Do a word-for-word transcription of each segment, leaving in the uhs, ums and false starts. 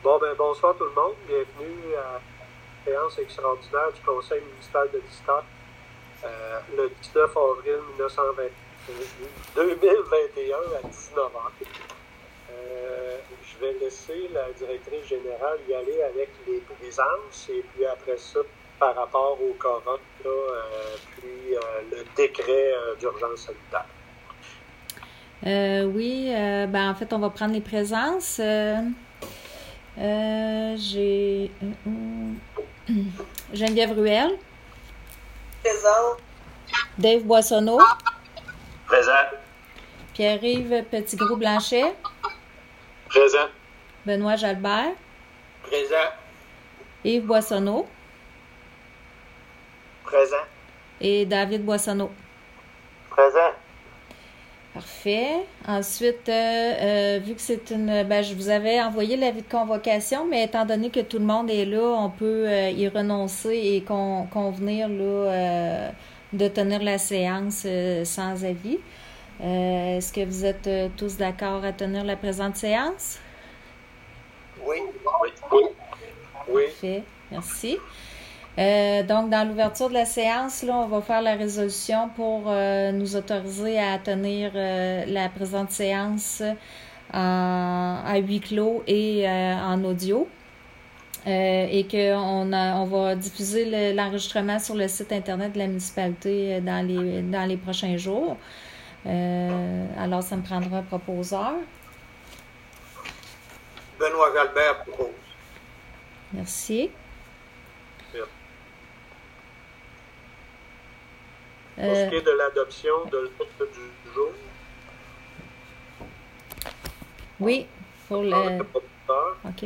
Bon, ben bonsoir tout le monde. Bienvenue à la séance extraordinaire du Conseil municipal de l'Histoire euh, le dix-neuf avril deux mille vingt et un à dix-neuf heures. Euh, je vais laisser la directrice générale y aller avec les présences et puis après ça, par rapport au quorum, là, euh, puis euh, le décret euh, d'urgence sanitaire. Euh, oui, euh, ben en fait, on va prendre les présences. Euh, euh, j'ai euh, euh, Geneviève Ruel. Présent. Dave Boissonneau. Présent. Pierre-Yves Petitgros-Blanchet. Présent. Benoît Jalbert. Présent. Yves Boissonneau. Présent. Et David Boissonneau. Présent. Parfait. Ensuite, euh, euh, vu que c'est une... Ben, je vous avais envoyé l'avis de convocation, mais étant donné que tout le monde est là, on peut euh, y renoncer et con, convenir là, euh, de tenir la séance euh, sans avis. Euh, est-ce que vous êtes euh, tous d'accord à tenir la présente séance? Oui. Oui. Oui. Oui. Parfait. Merci. Euh, donc, dans l'ouverture de la séance, là, on va faire la résolution pour euh, nous autoriser à tenir euh, la présente séance en, à huis clos et euh, en audio. Euh, et qu'on on va diffuser le, l'enregistrement sur le site Internet de la municipalité dans les, dans les prochains jours. Euh, alors, ça me prendra un proposeur. Benoît Jalbert propose. Merci. Merci. Euh, Pour ce qui est de l'adoption de l'ordre du jour, oui, pour le... le propositeur, OK.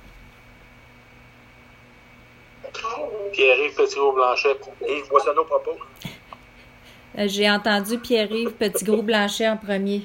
Pierre-Yves Petitgros-Blanchet. Yves Boissonneau propose. Euh, J'ai entendu Pierre-Yves Petitgros-Blanchet en premier.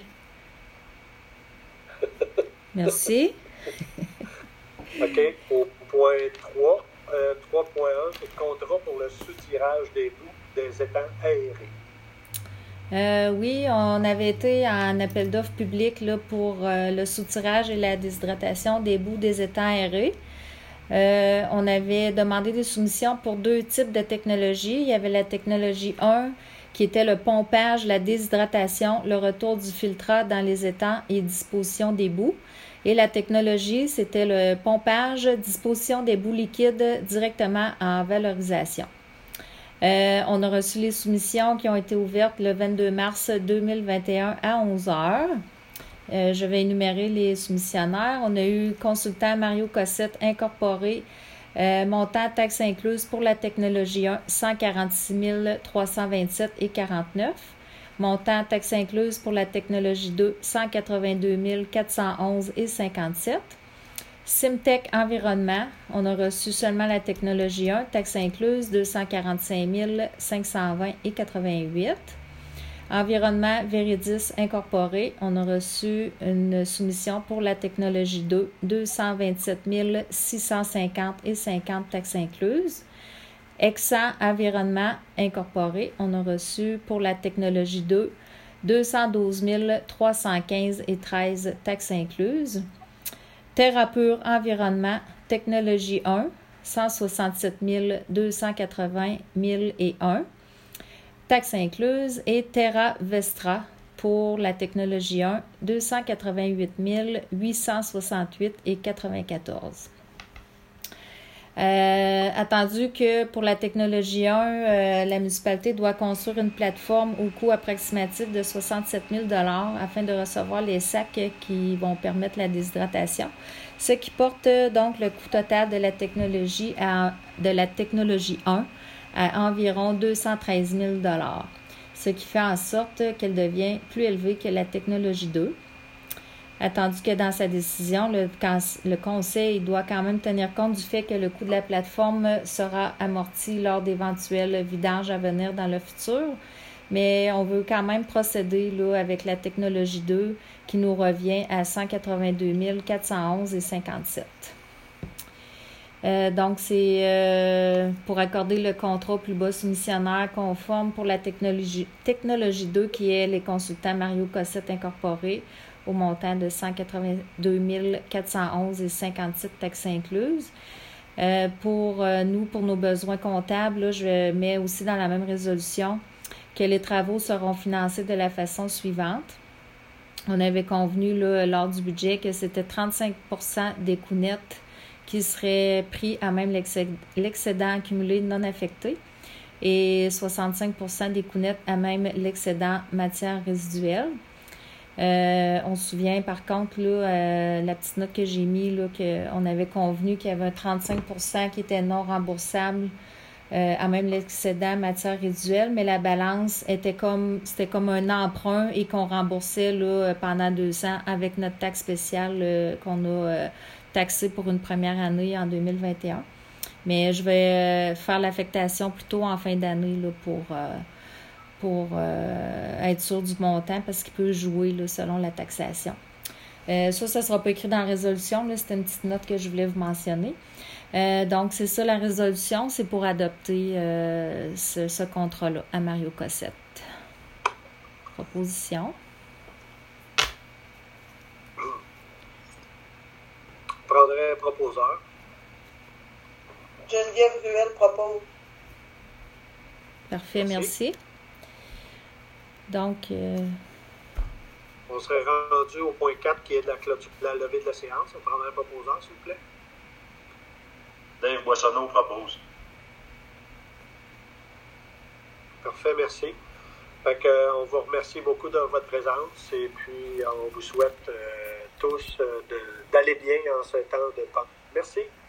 Merci. OK. Au point trois, euh, trois point un, c'est le contrat pour le soutirage des boues des étangs aérés. Euh, oui, on avait été en appel d'offres public là, pour euh, le soutirage et la déshydratation des boues des étangs aérés. Euh, on avait demandé des soumissions pour deux types de technologies. Il y avait la technologie un qui était le pompage, la déshydratation, le retour du filtrat dans les étangs et disposition des boues. Et la technologie, c'était le pompage, disposition des boues liquides directement en valorisation. Euh, on a reçu les soumissions qui ont été ouvertes le vingt-deux mars deux mille vingt et un à onze heures. Euh, je vais énumérer les soumissionnaires. On a eu consultant Mario Cossette Incorporé, euh, montant taxe incluse pour la technologie un, cent quarante-six mille trois cent vingt-sept et quarante-neuf. Montant taxe incluse pour la technologie deux, cent quatre-vingt-deux mille quatre cent onze et cinquante-sept. Simtech Environnement, on a reçu seulement la technologie un, taxe incluse deux cent quarante-cinq mille cinq cent vingt et quatre-vingt-huit. Environnement Veridis Incorporé, on a reçu une soumission pour la technologie deux, deux cent vingt-sept mille six cent cinquante et cinquante taxes incluses. Exan Environnement Incorporé, on a reçu pour la technologie deux, deux cent douze mille trois cent quinze et treize taxes incluses. Terrapure Environnement Technologie un, cent soixante-sept mille deux cent quatre-vingts mille et un. Taxes incluses, et Terra Vestra pour la technologie un, deux cent quatre-vingt-huit mille huit cent soixante-huit et quatre-vingt-quatorze. Euh, attendu que pour la technologie un, euh, la municipalité doit construire une plateforme au coût approximatif de soixante-sept mille dollars afin de recevoir les sacs qui vont permettre la déshydratation, ce qui porte donc le coût total de la technologie à, de la technologie un à environ deux cent treize mille dollars, ce qui fait en sorte qu'elle devient plus élevée que la technologie deux. Attendu que dans sa décision, le, le Conseil doit quand même tenir compte du fait que le coût de la plateforme sera amorti lors d'éventuels vidanges à venir dans le futur, mais on veut quand même procéder là, avec la technologie deux qui nous revient à cent quatre-vingt-deux mille quatre cent onze et cinquante-sept. Euh, donc, c'est euh, pour accorder le contrat au plus bas soumissionnaire conforme pour la technologie, technologie deux qui est les consultants Mario Cossette Incorporé au montant de cent quatre-vingt-deux mille quatre cent onze et cinquante-sept taxes incluses. Euh, pour euh, nous, pour nos besoins comptables, là, je mets aussi dans la même résolution que les travaux seront financés de la façon suivante. On avait convenu là, lors du budget que c'était trente-cinq pour cent des coûts nets qui seraient pris à même l'excédent accumulé non affecté et soixante-cinq pour cent des coûts nets à même l'excédent matière résiduelle. Euh, on se souvient par contre, là, euh, la petite note que j'ai mise, là, qu'on avait convenu qu'il y avait un trente-cinq pour cent qui était non remboursable euh, à même l'excédent matière résiduelle, mais la balance était comme c'était comme un emprunt et qu'on remboursait là, pendant deux ans avec notre taxe spéciale euh, qu'on a euh, taxée pour une première année en deux mille vingt et un. Mais je vais euh, faire l'affectation plutôt en fin d'année là, pour... Euh, pour euh, être sûr du montant parce qu'il peut jouer là, selon la taxation. Euh, ça, ça ne sera pas écrit dans la résolution. Là, c'était une petite note que je voulais vous mentionner. Euh, donc, c'est ça la résolution. C'est pour adopter euh, ce, ce contrat-là à Mario Cossette. Proposition. Je prendrai un proposeur. Geneviève Ruel propose. Parfait, merci. merci. Donc, euh... on serait rendu au point quatre qui est de la, clôture, de la levée de la séance. On prendrait un proposeur, s'il vous plaît. Dave Boissonneau propose. Parfait, merci. Fait que, euh, on vous remercie beaucoup de votre présence et puis on vous souhaite euh, tous euh, de, d'aller bien en ce temps de temps. Merci.